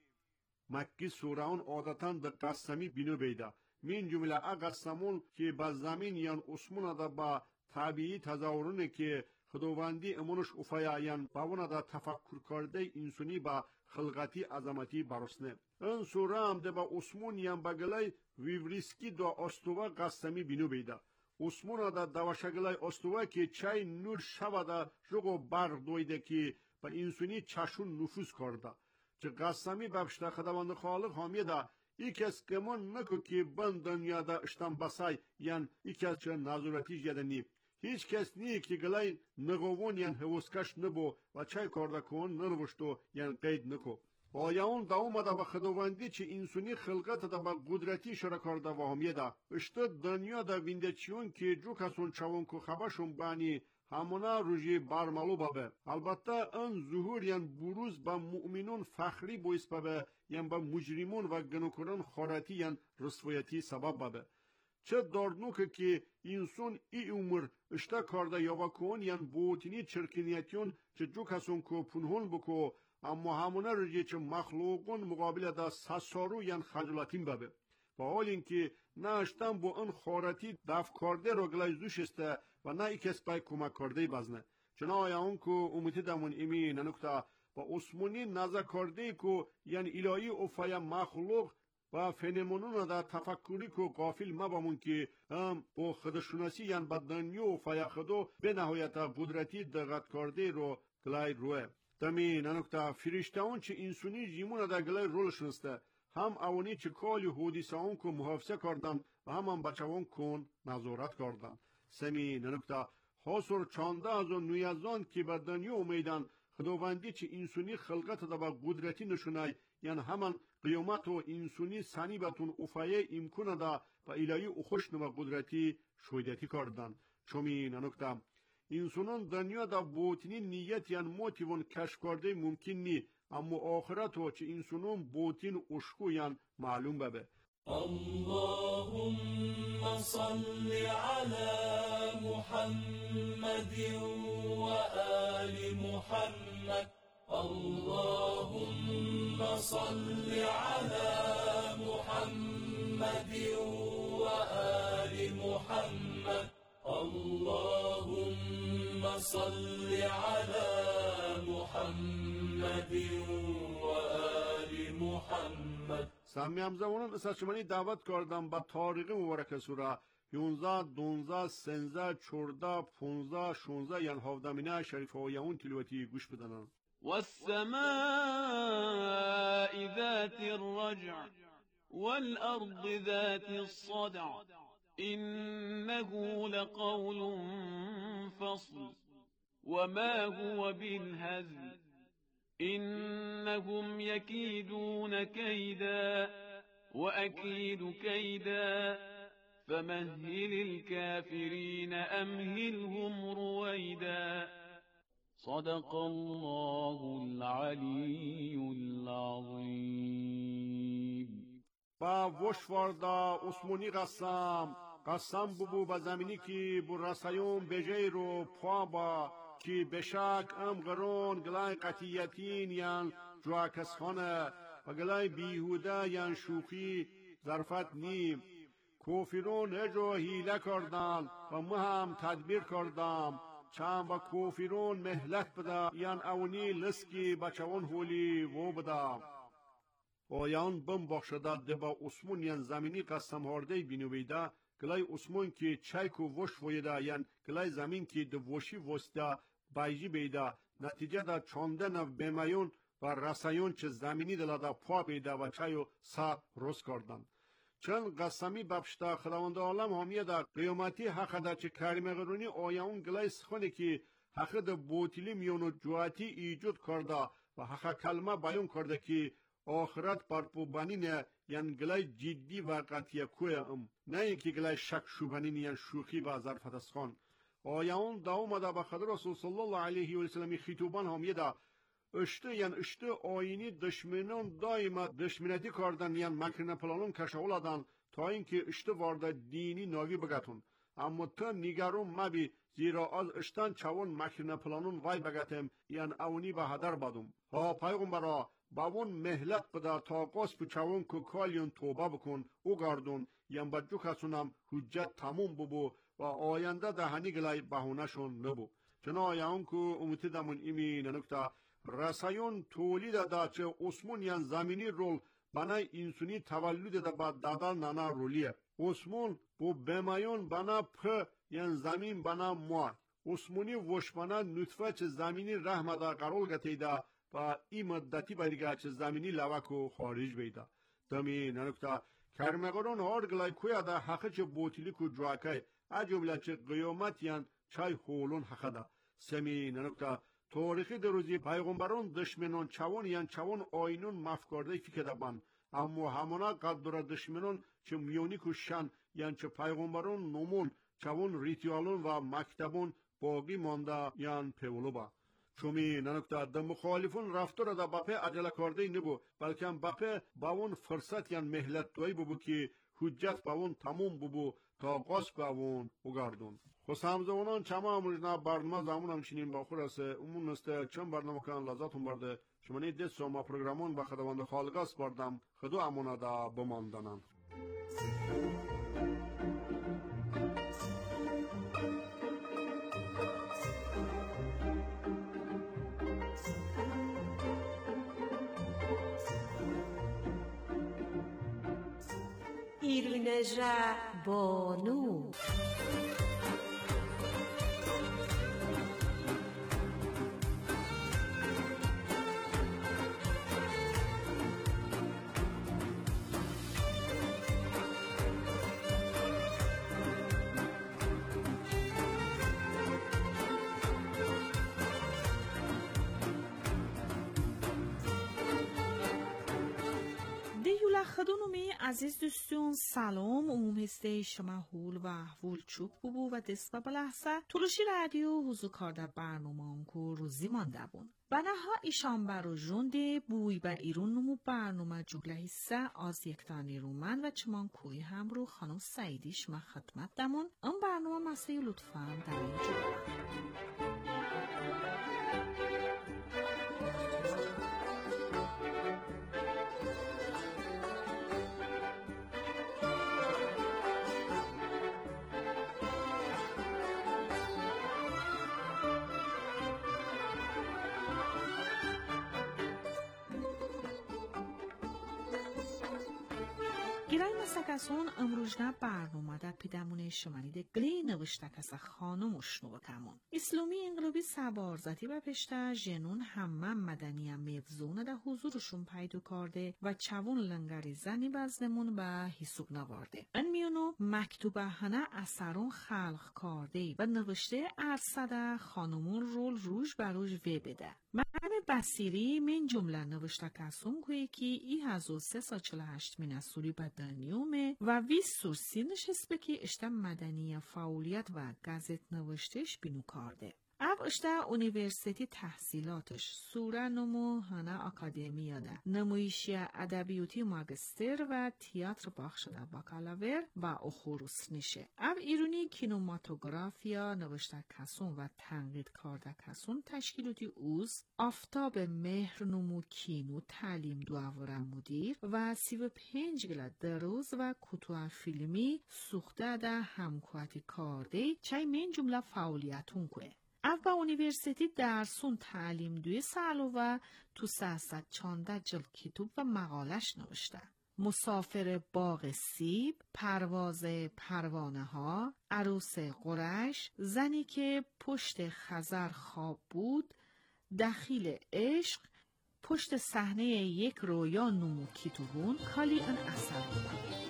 مکی سوران عادتاً در قسمی بینو بیدا من جمله قسمون که با زمین یان اسمون دا با طبیعی تظاهرونه که خداوندی امونش افایان باونه دا تفکر کرده انسانی با خلقتی عظمتی برسنه. این سوره هم ده با اسمون یان بگلای ویوریسکی دا استوا قسمی بینو بیدا اسمون دا دواشگلای استوا که چای نور شوا دا جگو برق دویده که با انسانی چشون نفوذ کرده چه قسمی ببشته خداوند خالق حامیه دا یک از کمون نکو که بند دنیا دا اشتم بسای یان یک از چه نظورتی جده نیم هیچ کس نی که گلای نگوون یان حوزکش نبو و چای کرده کن نروشتو یان قید نکو آیاون دا اومده با خداوندی چه انسانی خلقت دا با قدرتی شره کرده و حامیه دا اشته دنیا دا وینده چیون که جو کسون چوون که خبشون بانی همونا روژی برمالو بابه البته ان ظهور یان بروز با مؤمنون فخری بویس بابه یان با مجرمون و گنوکران خارتی یان رسویتی سبب بابه چه داردنوکه که انسان ای عمر اشته کرده یا وکون یان بوتینی چرکنیتیون چه جو کسون که پنهون بکو اما همونا روژی چه مخلوقون مقابل دا سسارو یان خجلاتین بابه با حال اینکه نه اشتن با اون خارتی دفع کرده رو گلای زوش استه و نه ای کس بای کمک کرده بزنه چنان اون که اومتی دمون ایمی ننکتا با عثمانی نظر کرده که یعنی الهی افای مخلوق و فنمونون دا تفکری که غافل مبامون که هم با خودشوناسی یعنی با دنیا افای خودو به نهایت قدرتی دقت کرده رو گلای روه دمی ننکتا فرشته اون چه انسانی جیمون دا گلای رولش نسته هم اونی چه کالی حدیثه اون که محافظه کردن و همان بچوان کن نظارت کردن. سمی ننکته حاصر چانده از اون نویزان که به دنیا اومیدن خداوندی چه انسانی خلقت دا با قدرتی نشونای یعنی همان قیامت و انسانی سنی بتون افایه امکان دا و الهی اخوشن و قدرتی شویدتی کردن. چومی ننکته انسانان دنیا دا بوتینی نیت یعنی موتیون کشف کرده ممکن نی اما آخرت و چه انسانان بوتین اشکو یعنی معلوم ببه. اللهم صل على محمد وآل محمد اللهم صل على محمد وآل محمد اللهم صل على محمد وآل محمد. سمی همزمانان اساسمانی دعوت کردم با تاریخ مبارک سوره 11 12 13 14 15 16 یعنی 17 شریف های اون تلاوتی گوش بدن. والسماء ذات الرجع والأرض ذات الصدع إنه لقول فصل وما هو بالهزل إنهم يكيدون كيدا وأكيد كيدا فمهل الكافرين أمهلهم رويدا صدق الله العلي العظيم. با وشواردا عثمانی قسم ببو با زمینی که بو رسایون بجای رو پا با که بشک ام غرون گلای قطیتین یان جواکس خانه و گلای بیهوده یان شوخی ظرفت نیم کوفرون اجو هیله کردن و مهم تدبیر کردم چند با کوفرون مهلت بده یان اونی لسکی بچوان هولی و بده و یان بم بخشده ده با عثمون یان زمینی قسم هارده بینویده گلای عثمون که چایکو وش ویده یان گلای زمین که ده وشی وسته بایجی بیده نتیجه دا چانده نو بیمیون و رسایون چه زمینی دلاده پا بیده و چایو سا روز کردن. چون قسمی بپشتا خداوند عالم همیه دا قیامتی حق دا چه کریم غرونی آیاون گلای سخونه که حق دا بوتیلی میونو جواتی ایجود کرده و حق کلمه بیان کرده که آخرت پرپو بانینه یعنی گلای جدی و قطعی کوه نه اینکه گلای شک شوبانین یعنی شوخی و ظرفت از خان. آیاون دا اومده به خدا رسول صلی الله علیه و سلم خطوبان همیه دا اشته آینی دشمنان دائما دشمنتی کردن یعنی مکرنه پلانون کشاولادن تا اینکه اشته وارد دینی ناوی بگتون اما تا نگرون مبی زیرا از اشتان چوان مکرنه پلانون وای بگتم یعنی اونی به هدر بدم ها پیغمبرا با اون مهلت بده تا قصب چوان که کالیون توبه بکن او گردون یعنی بجو کسونم حجت تموم ببو و آینده دهنی گلای بهونه شون نبو چنا آیان که امتی دمون ایمی ننکتا رسایون تولید دا چه عثمون یعنی زمینی رول بنای انسانی تولید دا با دادال نانا رولیه عثمون بو بمایون بنا په یعنی زمین بنا موار عثمونی وش بنا نطفه چه زمینی رحمه دا قرار گتی دا و ای مدتی بایدگه چه زمینی لوکو خارج بیده دمی ننکتا کرمگرون هارگلای کویا دا حقه چه بوتیلی کو جواکای عجبله چه قیامت یعنی چای خولون حقه دا سمی ننکتا تاریخی در روزی پیغمبران دشمنان چوان یعنی چوان آینون مفکرده فکر دبن اما همانا قدر دشمنان چه میونی کشن یعنی چه پیغمبران نمون چوان ریتیالون و مکتبون باقی مانده یعنی پیولو با چومی ننکتا در مخالفون رفتار دا باپه عجله کرده نبو بلکه باپه باون فرصت یعنی مهلت دوی ببو که حجت باون تموم ببو تا قصب باون اگردون خسامزوانان چما امروزنا برنامه زمان همچنین با خود است امون است چند برنامه کن لذتون برده شما نید دست ما پروگرامون با خداوند خالقاس بردم خدا امونه دا بماندنن ایرونژه بانو خدونومی عزیز دوستون سلام عموم هسته شما هول و احوال چوب بو و دست و بلحظه طولشی رادیو حضور کارده برنامه که روزی مانده بون. بناها ایشان برو جونده بوی با ایرون نمو برنامه جگله حصه از یکتانی رومن و چمان کوی هم رو خانم سعیدی شما خدمت دمون ام برنامه مسیح لطفاً در اینجا. گرای مسکسون امروزنا برنامه در پیدمون شمانید گلی نوشته کسا خانم اشنو بکمون. اسلامی انقلابی سبارزتی و پشته جنون همه مدنی مفزونه در حضورشون پیدا کرده و چوون لنگری زنی بزنمون به حسوب نوارده. ان میونو مکتوبه هنه اثرون خلق کرده و نوشته ارسده خانمون رول روش بروش وی بده. مریم بصیری من جمله نوشته کسون کوی که ای 1348 من سوری به دنیومه و 20 سورسی نشست بکی اشته مدنی فعالیت و گازت نوشتش بینو کرده. اب اشته اونیورسیتی تحصیلاتش سوره نمو هنه اکادمیا ده نمویشی ادبیاتی ماگستر و تئاتر باخشده باکالور و اخوروس نشه. اب ایرونی کینوماتوگرافیا نوشته کسون و تنقید کرده کسون تشکیلاتی اوز آفتاب مهر نمو کینو تعلیم دواره مدیر و 35 گله دروز و کتوه فیلمی سوخته ده همکواتی کرده چای من جمله فعالیتون که اف با اونیورسیتی درسون تعلیم دوی سالو و تو 314 جلد کتاب و مقالش نوشته. مسافر باغ سیب، پرواز پروانه ها، عروس قریش، زنی که پشت خزر خواب بود، دخیل عشق، پشت صحنه یک رویا نمو کتابون کالی ان اثر بود.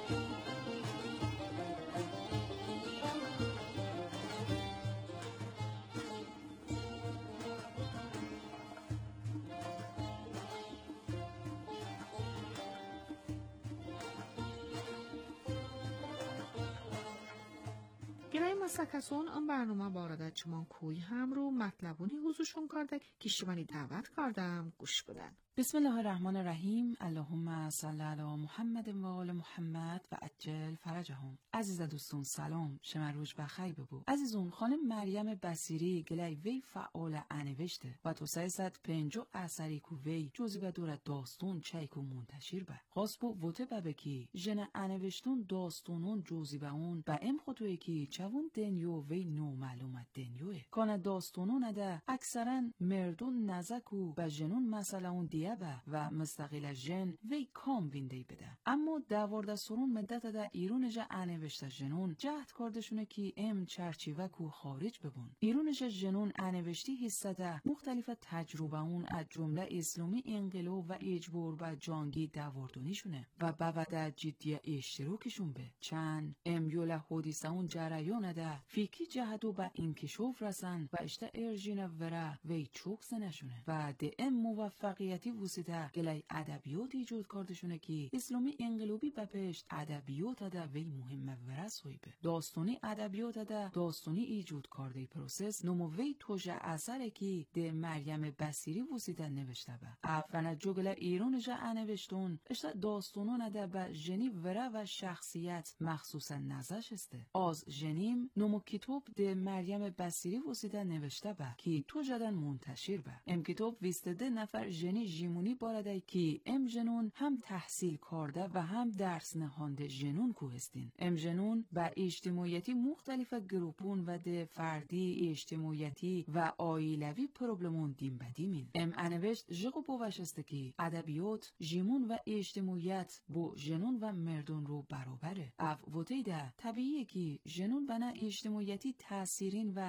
گرای مسکسون ام برنامه بارده چمان کوی هم رو مطلبونی حضورشون کرده که شمانی دعوت کردم گوش بدن. بسم الله الرحمن الرحیم. اللهم صل علی محمد و آل محمد و عجل فرجهم. عزیز دوستون سلام، شما روز بخیر ببو. عزیزون خانم مریم بصیری گلی وی فعال انوشته و تو 350 اثری کو وی جزئی به دور داستون چایکو منتشر به. خاص بو وته ببکی ژن انوشتون داستونون جزئی به اون با ام خطوی کی چون دنیو وی نو معلومت دنیوه. کانه داستونون ده اکثرا مردون نزکو به جنون مثلا اون و مستقل جن وی کام وینده بده. اما دوارده سرون مدت ده ایرونجا انوشته جنون جهد کردشونه که ام چرچیوه کو خارج ببون. ایرونجا جنون انوشتی حصه ده مختلف تجربه اون از جمله اسلامی انقلاب و اجبار و جانگی دواردونیشونه و بعد جدی اشتراکشون به چند ام یوله حدیثه اون جریان ده فیکی جهدو به انکشاف رسن و اشته ارژین وره وی چوکس نشونه و ده ام موفقیتی وسیده گلای ادبیات ایجاد کردشونه که اسلامی انقلابی به پشت ادبیات ده وی مهمه ورس هایبه. داستانی ادبیات ده داستانی ایجاد کرده پروسس نمو وی توجه اثره که ده مریم بصیری وسیده نوشته به. افنه جگل ایرونجا انوشتون اشتا داستانون ده به جنی وره و شخصیت مخصوصا نزش استه. از جنیم نمو کتاب ده مریم بصیری وسیده نوشته به که توجه دن منتشر به. ام کتاب 22 نفر جنی جیمونی بارده که ام جنون هم تحصیل کرده و هم درس نهانده جنون کو هستین. ام جنون با اجتماعیتی مختلف گروپون و ده فردی اجتماعیتی و آیلوی پروبلمون دیم بدیمین. ام انوشت جگو بوش است که ادبیات جیمون و اجتماعیت با جنون و مردون رو برابره. اف وطیده طبیعیه که جنون بنا اجتماعیتی تاثیرین و زو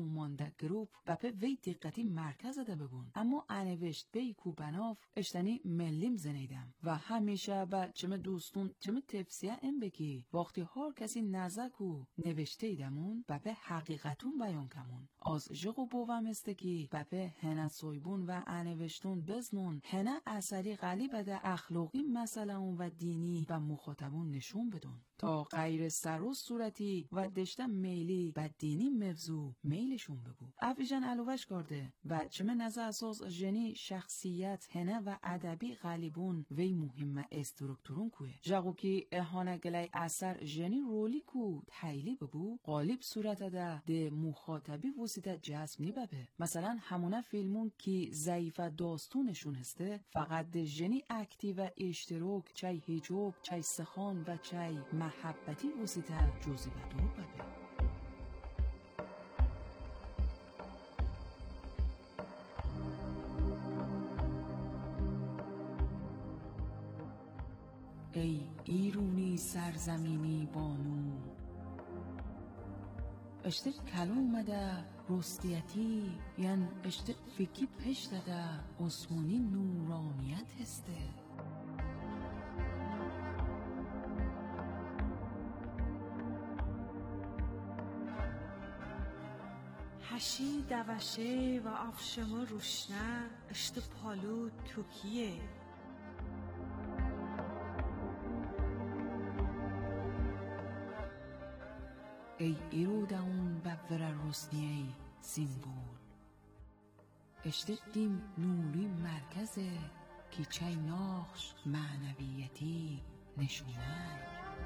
مانده گروپ بپه وی دقتی مرکز ده ببون. اما انوشت بی کو بناف اشتنی ملیم زنیدم و همیشه با چمه دوستون چمه تفسیه ام بکی وقتی هر کسی نزکو نوشته ایدمون بپه حقیقتون بیان کمون. از جغو بوام استکی بپه هنه سویبون و انوشتون بزنون هنه اثری غلیب ده اخلاقی مسئله و دینی و مخاطبون نشون بدون تا غیر سر و صورتی و دشته میلی و دینی مفزو میلشون بگو. افیجان علوش کرده و چمه نزه اساس جنی شخصیت هنه و ادبی غلیبون وی مهمه استرکتورون کوه. جاگو کی احانه گلی اثر جنی رولی کو تحیلی ببو غالب صورت ده مخاطبی وسیطه جذب نی ببه. مثلا همونه فیلمون کی ضعیف داستونشون هسته فقط ده جنی اکتی و اشتراک چای هجوب چای سخان و چای محبتی وسیطه جزی و دور ببه. ای ایرونی سرزمینی بانو اشتر کلومده رستیتی یعن اشتر فکی پشتده عثمانی نورانیت هسته. هشی دوشه و آفشما روشنه اشت پالو توکیه. ای ایروداون ببور رسنیه سیمبول اشتدیم نوری مرکزه کی چای ناخش معنویتی نشونه.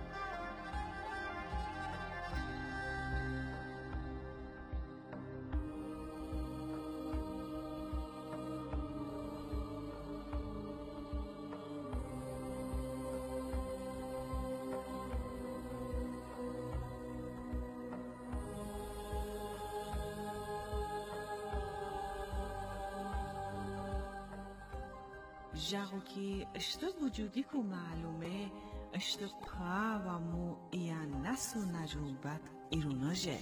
جاگو کی اشت وجودی کو معلومه اشت پا و مو ایان نسو نجوبت ایروناجه.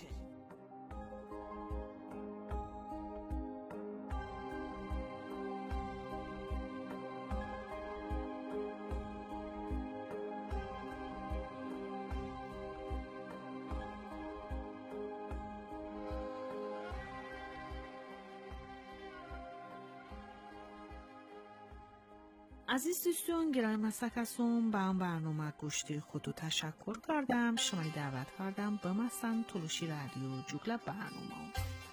عزیز دوستان گرامی مسکسون با برنامه گوشتی خودو تشکر کردم. شما دعوت کردم به مثلا تلوشی رادیو جوکلا برنامه.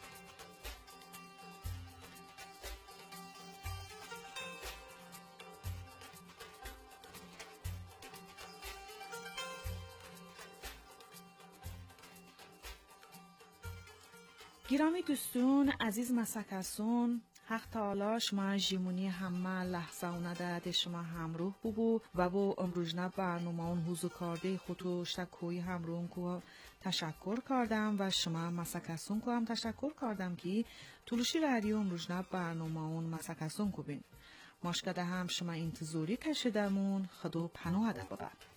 گرامی دوستان عزیز مسکسون حق تعالی شما جیمونی همه لحظه و نداده شما همروح بگو و با امروزنه برنامه اون حضور کرده خودش کوی همروح کو تشکر کردم و شما مسکسون کو هم تشکر کردم که طولشی رادیو امروزنه برنامه اون مسکسون کو بین ماشکده هم شما انتظاری کشیدمون خدو پناه ده ببر.